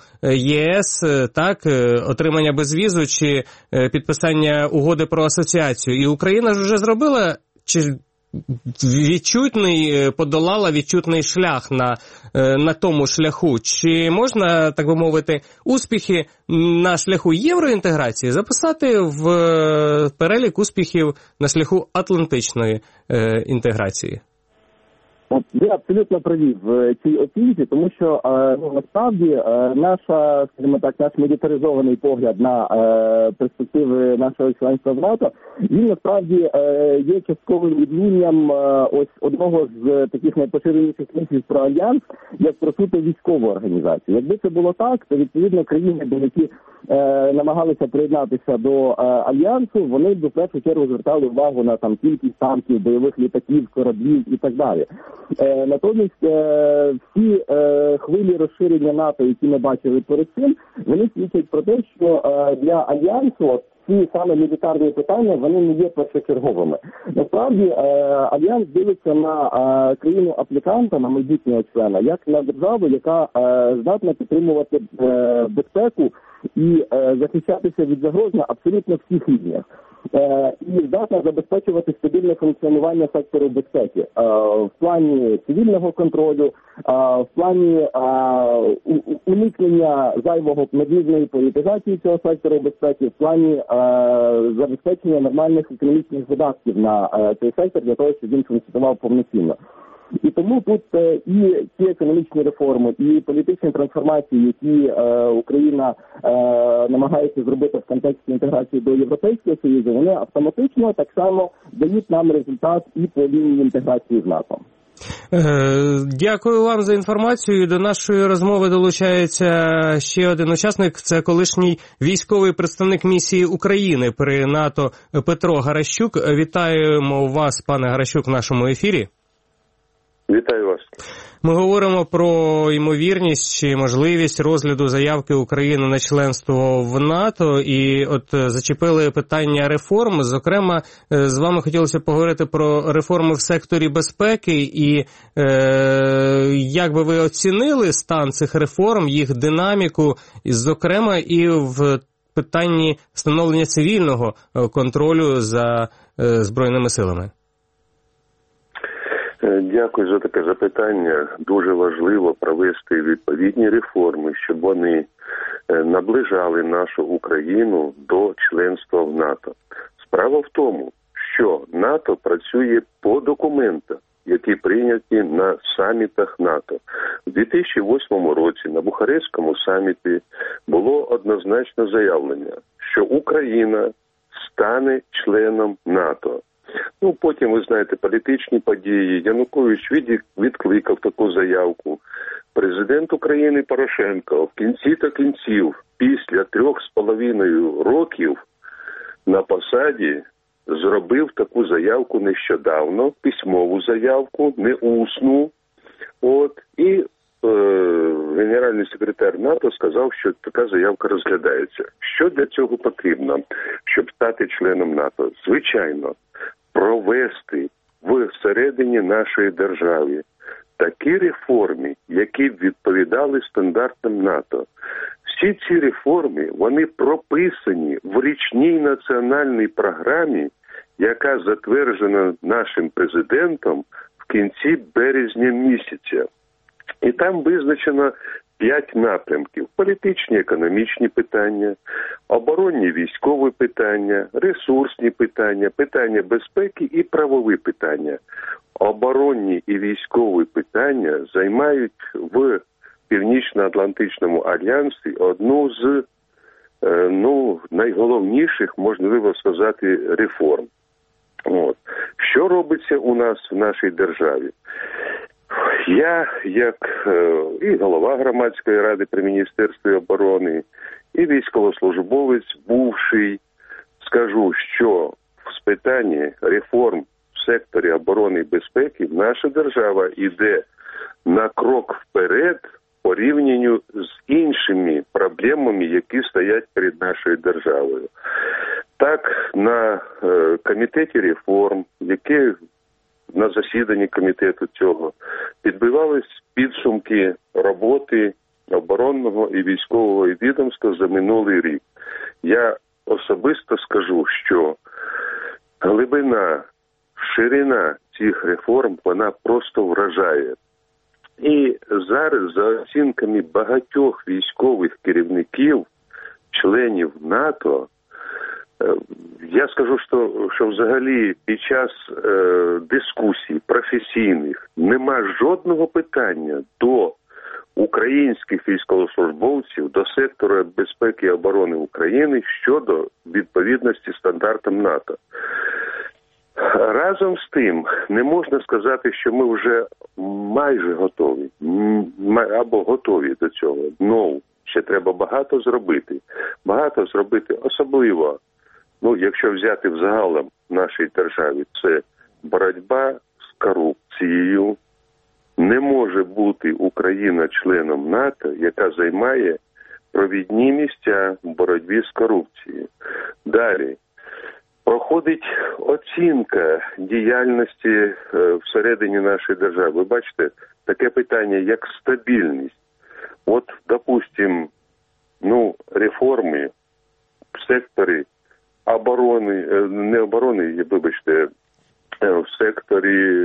ЄС, так, отримання безвізу чи е, підписання угоди про асоціацію. І Україна ж вже зробила чи відчутний, подолала відчутний шлях на, е, на тому шляху. Чи можна, так би мовити, успіхи на шляху євроінтеграції записати в е, перелік успіхів на шляху атлантичної е, інтеграції? Ви абсолютно праві в цій оцінці, тому що ну, насправді наша, скажімо так, наш мілітаризований погляд на е, перспективи нашого членства в НАТО, він насправді е, є частковим відлунням е, ось одного з таких найпоширеніших міфів про Альянс, як про суто військову організацію. Якби це було так, то відповідно країни, які е, намагалися приєднатися до е, Альянсу, вони б в першу чергу звертали увагу на там кількість танків, бойових літаків, кораблів і так далі. Е, натомість е, всі е, хвилі розширення НАТО, які ми бачили перед цим, вони свідчать про те, що е, для Альянсу ці саме мілітарні питання, вони не є першочерговими. Насправді, е, Альянс дивиться на е, країну-апліканта, на майбутнього члена, як на державу, яка е, здатна підтримувати е, безпеку і е, захищатися від загроз на абсолютно всіх рівнях. Е, і здатна забезпечувати стабільне функціонування сектору безпеки е, в плані цивільного контролю, е, в плані е, уникнення зайвого надмірної політизації цього сектору безпеки, в плані е, забезпечення нормальних економічних видатків на е, цей сектор для того, щоб він функціонував повноцінно. І тому тут е, і ті економічні реформи, і політичні трансформації, які е, Україна е, намагається зробити в контексті інтеграції до Європейського Союзу, вони автоматично так само дають нам результат і по лінії інтеграції з НАТО. Дякую вам за інформацію. До нашої розмови долучається ще один учасник. Це колишній військовий представник місії України при НАТО Петро Гаращук. Вітаємо вас, пане Гаращук, в нашому ефірі. Вітаю вас. Ми говоримо про ймовірність чи можливість розгляду заявки України на членство в НАТО. І от зачепили питання реформ. Зокрема, з вами хотілося поговорити про реформи в секторі безпеки. І е, як би ви оцінили стан цих реформ, їх динаміку, і, зокрема, і в питанні встановлення цивільного контролю за е, Збройними силами? Дякую за таке запитання. Дуже важливо провести відповідні реформи, щоб вони наближали нашу Україну до членства в НАТО. Справа в тому, що НАТО працює по документах, які прийняті на самітах НАТО. У дві тисячі восьмому році на Бухарестському саміті було однозначно заявлення, що Україна стане членом НАТО. Ну, потім, ви знаєте, політичні події. Янукович відкликав таку заявку. Президент України Порошенко в кінці та кінців, після трьох з половиною років на посаді, зробив таку заявку нещодавно, письмову заявку, не усну. От, і е, генеральний секретар НАТО сказав, що така заявка розглядається. Що для цього потрібно, щоб стати членом НАТО? Звичайно, провести всередині нашої держави такі реформи, які б відповідали стандартам НАТО. Всі ці реформи, вони прописані в річній національній програмі, яка затверджена нашим президентом в кінці березня місяця. І там визначено п'ять напрямків: політичні, економічні питання, оборонні, військові питання, ресурсні питання, питання безпеки і правові питання. Оборонні і військові питання займають в Північно-Атлантичному альянсі одну з ну, найголовніших, можливо сказати, реформ. От. Що робиться у нас в нашій державі? Я, як е, і голова громадської ради при Міністерстві оборони, і військовослужбовець бувший, скажу, що в питанні реформ в секторі оборони і безпеки наша держава йде на крок вперед порівнянню з іншими проблемами, які стоять перед нашою державою. Так, на е, комітеті реформ, яке на засіданні комітету цього підбивались підсумки роботи оборонного і військового відомства за минулий рік. Я особисто скажу, що глибина, ширина цих реформ, вона просто вражає. І зараз, за оцінками багатьох військових керівників, членів НАТО, я скажу, що, що взагалі під час е, дискусій професійних нема жодного питання до українських військовослужбовців, до сектору безпеки і оборони України щодо відповідності стандартам НАТО. Разом з тим, не можна сказати, що ми вже майже готові, або готові до цього. Ну, ще треба багато зробити. Багато зробити особливо. Ну, якщо взяти взагалом в нашій державі, це боротьба з корупцією. Не може бути Україна членом НАТО, яка займає провідні місця в боротьбі з корупцією. Далі. Проходить оцінка діяльності всередині нашої держави. Ви бачите, таке питання, як стабільність. От, допустим, ну, реформи в секторі оборони, не оборони, вибачте, в секторі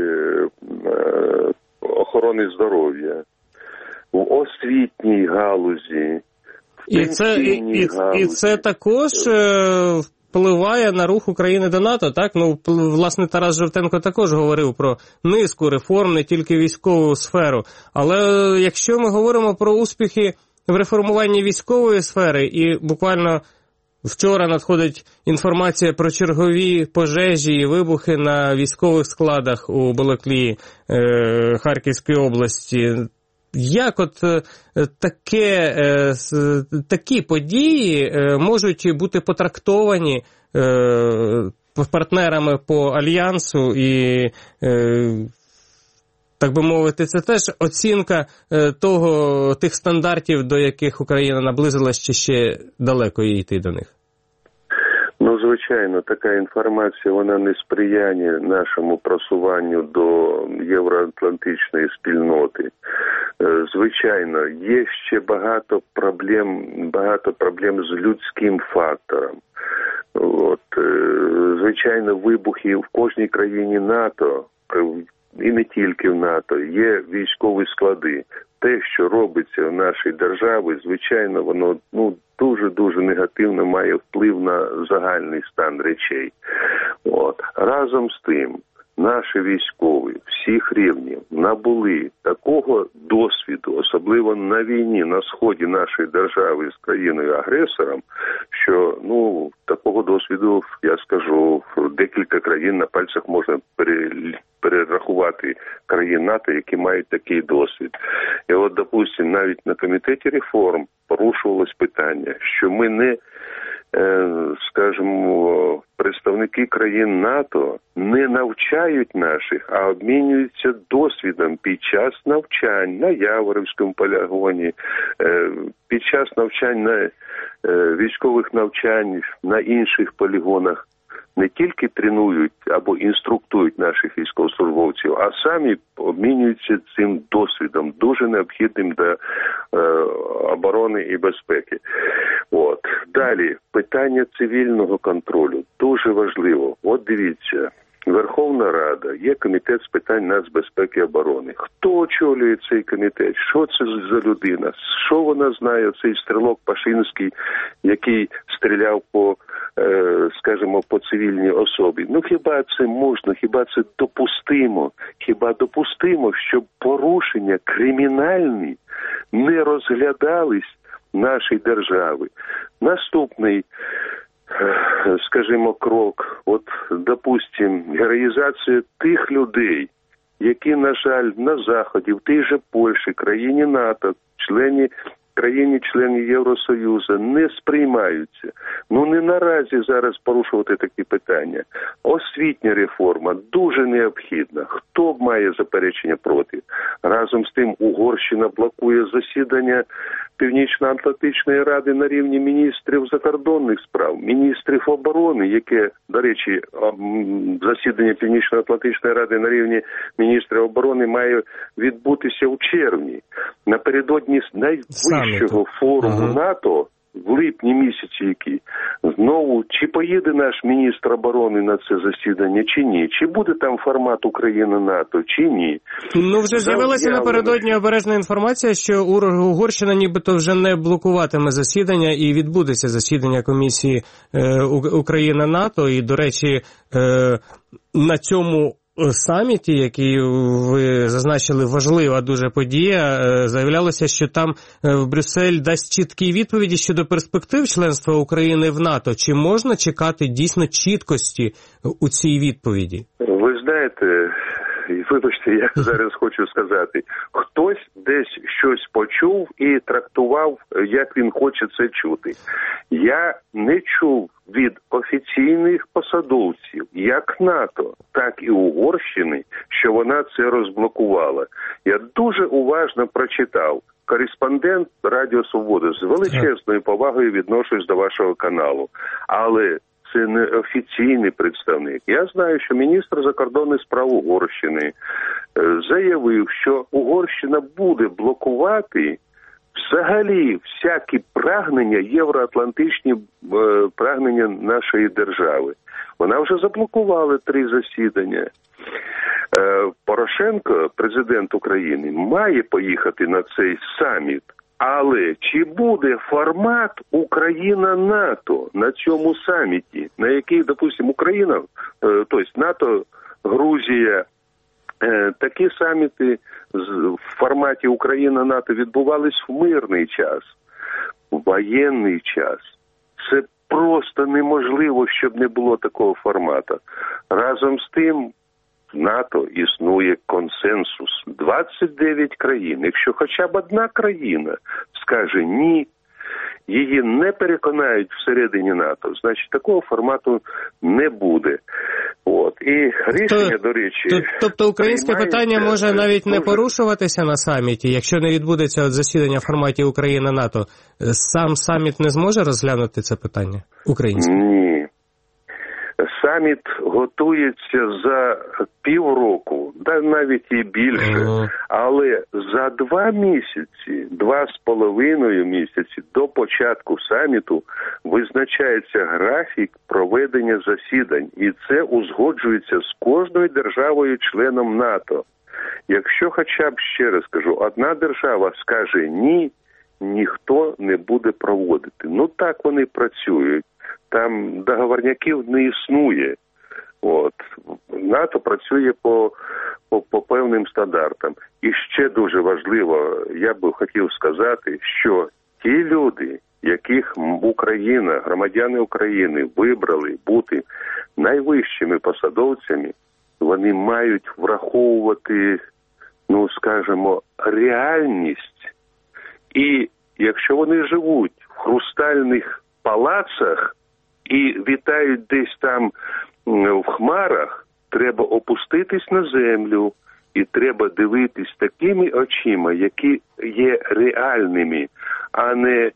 охорони здоров'я, в освітній галузі, в і це, і, і, галузі. І це також е, впливає на рух України до НАТО, так? Ну, власне, Тарас Жовтенко також говорив про низку реформ, не тільки військову сферу. Але якщо ми говоримо про успіхи в реформуванні військової сфери, і буквально вчора надходить інформація про чергові пожежі і вибухи на військових складах у Балаклії е, Харківської області. Як от е, таке, е, такі події е, можуть бути потрактовані е, партнерами по Альянсу і е, так би мовити, це теж оцінка того, тих стандартів, до яких Україна наблизилась, чи ще далеко їй йти до них? Ну, звичайно, така інформація, вона не сприяє нашому просуванню до євроатлантичної спільноти. Звичайно, є ще багато проблем, багато проблем з людським фактором. От, звичайно, вибухи в кожній країні НАТО, і не тільки в НАТО, є військові склади. Те, що робиться в нашій державі, звичайно, воно ну дуже-дуже негативно має вплив на загальний стан речей. От. Разом з тим, наші військові всіх рівнів набули такого досвіду, особливо на війні, на сході нашої держави з країною-агресором, що, ну, такого досвіду, я скажу, декілька країн на пальцях можна перерахувати країн НАТО, які мають такий досвід. І от, допустим, навіть на комітеті реформ порушувалось питання, що ми не, скажімо, представники країн НАТО не навчають наших, а обмінюються досвідом під час навчань на Яворівському полігоні, під час навчань на військових навчань на інших полігонах. Не тільки тренують або інструктують наших військовослужбовців, а самі обмінюються цим досвідом, дуже необхідним для е, оборони і безпеки. От. Далі, питання цивільного контролю дуже важливо. От дивіться, Верховна Рада, є комітет з питань нацбезпеки і оборони. Хто очолює цей комітет? Що це за людина? Що вона знає, цей стрілок Пашинський, який стріляв по, е, скажімо, по цивільній особі? Ну хіба це можна, хіба це допустимо? Хіба допустимо, щоб порушення кримінальні не розглядались в нашій державі? Наступний, скажімо, крок, от, допустим, героїзація тих людей, які, на жаль, на Заході, в тій же Польщі, країні НАТО, члені, країні-члені Євросоюзу не сприймаються. Ну, не наразі зараз порушувати такі питання. Освітня реформа дуже необхідна. Хто б має заперечення проти? Разом з тим, Угорщина блокує засідання Північно-Атлантичної ради на рівні міністрів закордонних справ, міністрів оборони, яке, до речі, засідання Північно-Атлантичної ради на рівні міністрів оборони має відбутися у червні. Напередодні найвищого форуму ага. НАТО в липні місяці, який знову, чи поїде наш міністр оборони на це засідання, чи ні? Чи буде там формат Україна-НАТО, чи ні? Ну, вже з'явилася напередодні обережна інформація, що Угорщина нібито вже не блокуватиме засідання і відбудеться засідання комісії е, Україна-НАТО. І, до речі, е, на цьому саміті, який ви зазначили, важлива дуже подія, заявлялося, що там в Брюссель дасть чіткі відповіді щодо перспектив членства України в НАТО. Чи можна чекати дійсно чіткості у цій відповіді? Ви знаєте, вибачте, я зараз хочу сказати, хтось десь щось почув і трактував, як він хоче це чути. Я не чув від офіційних посадовців, як НАТО, так і Угорщини, що вона це розблокувала. Я дуже уважно прочитав. Кореспондент Радіо Свобода, з величезною повагою відношусь до вашого каналу. Але це не офіційний представник. Я знаю, що міністр закордонних справ Угорщини заявив, що Угорщина буде блокувати взагалі всякі прагнення, євроатлантичні е, прагнення нашої держави. Вона вже заблокувала три засідання. Е, Порошенко, президент України, має поїхати на цей саміт. Але чи буде формат Україна-НАТО на цьому саміті, на який, допустимо, Україна, тобто НАТО, Грузія, такі саміти в форматі Україна-НАТО відбувались в мирний час, в воєнний час. Це просто неможливо, щоб не було такого формату. Разом з тим, в НАТО існує консенсус. двадцять дев'ять країн. Якщо хоча б одна країна скаже «ні», її не переконають всередині НАТО, значить такого формату не буде. От. І рішення, то, до речі... То, тобто українське питання може навіть не порушуватися на саміті, якщо не відбудеться от засідання в форматі Україна-НАТО, сам саміт не зможе розглянути це питання українське? Ні. Саміт готується за півроку, да навіть і більше, uh-huh. але за два місяці, два з половиною місяці до початку саміту визначається графік проведення засідань, і це узгоджується з кожною державою-членом НАТО. Якщо хоча б, ще раз кажу, одна держава скаже ні, ніхто не буде проводити. Ну так вони працюють. Там договорняків не існує. От. НАТО працює по, по, по певним стандартам. І ще дуже важливо, я би хотів сказати, що ті люди, яких Україна, громадяни України вибрали бути найвищими посадовцями, вони мають враховувати, ну, скажімо, реальність. І якщо вони живуть в хрустальних палацах і вітають десь там в хмарах, треба опуститись на землю і треба дивитись такими очима, які є реальними, а не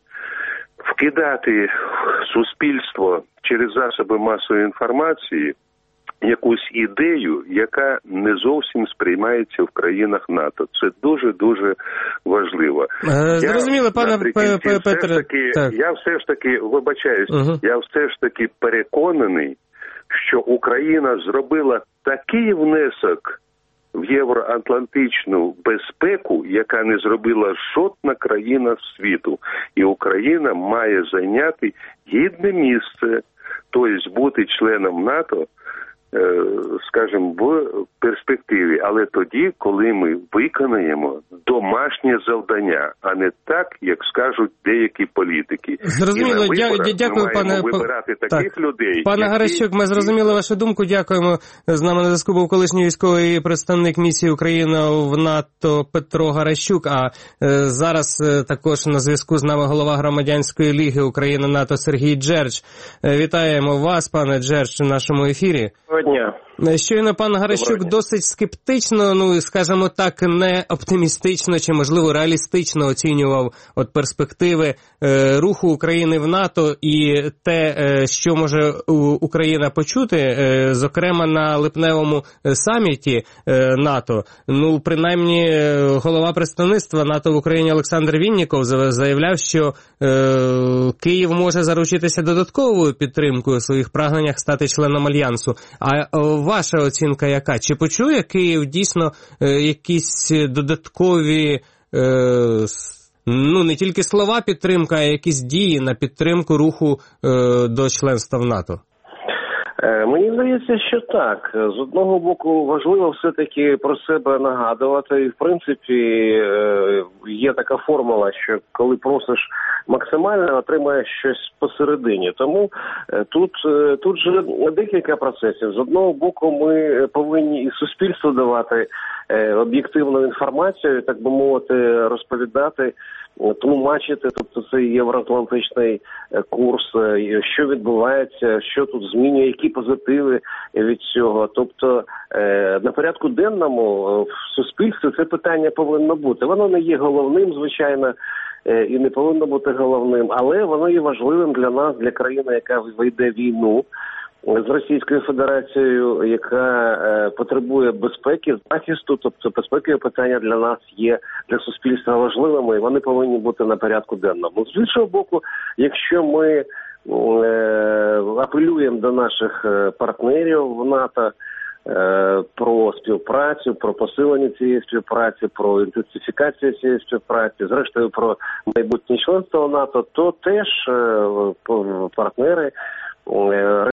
вкидати в суспільство через засоби масової інформації якусь ідею, яка не зовсім сприймається в країнах НАТО. Це дуже-дуже важливо. Зрозуміло, пане Петре. Я все ж таки, вибачаюсь, угу. я все ж таки переконаний, що Україна зробила такий внесок в євроатлантичну безпеку, яка не зробила жодна країна світу. І Україна має зайняти гідне місце, тобто бути членом НАТО, скажімо, в перспективі, але тоді, коли ми виконаємо домашнє завдання, а не так, як скажуть деякі політики. Зрозуміло, дя- дякую, пане вибирати таких так. людей. Пане які... Гаращук, ми зрозуміли вашу думку, дякуємо. З нами на зв'язку був колишній військовий представник місії Україна в НАТО Петро Гаращук, а е, зараз е, також на зв'язку з нами голова Громадянської ліги Україна-НАТО Сергій Джерч. Е, вітаємо вас, пане Джерч, в нашому ефірі. Дня. Щойно пан Гаращук досить скептично, ну, скажімо так, не оптимістично чи, можливо, реалістично оцінював от перспективи е, руху України в НАТО і те, е, що може Україна почути, е, зокрема на липневому саміті е, НАТО. Ну, принаймні, голова представництва НАТО в Україні Олександр Вінніков заявляв, що е, Київ може заручитися додатковою підтримкою у своїх прагненнях стати членом Альянсу. А ваша оцінка яка? Чи почує Київ дійсно е, якісь додаткові, е, ну не тільки слова підтримки, а якісь дії на підтримку руху е, до членства в НАТО? Мені здається, що так. З одного боку, важливо все-таки про себе нагадувати. І, в принципі, є така формула, що коли просиш максимально, отримаєш щось посередині. Тому тут, тут же декілька процесів. З одного боку, ми повинні і суспільству давати об'єктивну інформацію, так би мовити, розповідати, тлумачити, тобто це євроатлантичний курс, що відбувається, що тут змінює, які позитиви від цього. Тобто на порядку денному в суспільстві це питання повинно бути. Воно не є головним, звичайно, і не повинно бути головним, але воно є важливим для нас, для країни, яка вийде війну з Російською Федерацією, яка е, потребує безпеки, захисту, тобто безпекові питання для нас є, для суспільства важливими, і вони повинні бути на порядку денному. З іншого боку, якщо ми е, апелюємо до наших партнерів в НАТО е, про співпрацю, про посилення цієї співпраці, про інтенсифікацію цієї співпраці, зрештою про майбутнє членство в НАТО, то теж е, партнери